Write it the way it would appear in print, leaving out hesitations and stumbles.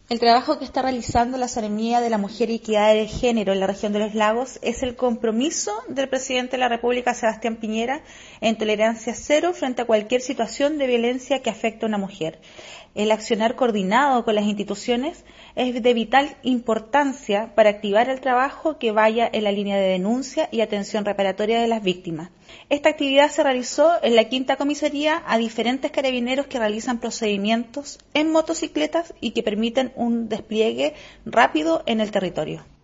El trabajo que está realizando la Seremía de la Mujer y Equidad de Género en la región de los Lagos es el compromiso del presidente de la República, Sebastián Piñera, en tolerancia cero frente a cualquier situación de violencia que afecte a una mujer. El accionar coordinado con las instituciones es de vital importancia para activar el trabajo que vaya en la línea de denuncia y atención reparatoria de las víctimas. Esta actividad se realizó en la quinta comisaría a diferentes carabineros que realizan procedimientos en motocicletas y que permiten un despliegue rápido en el territorio.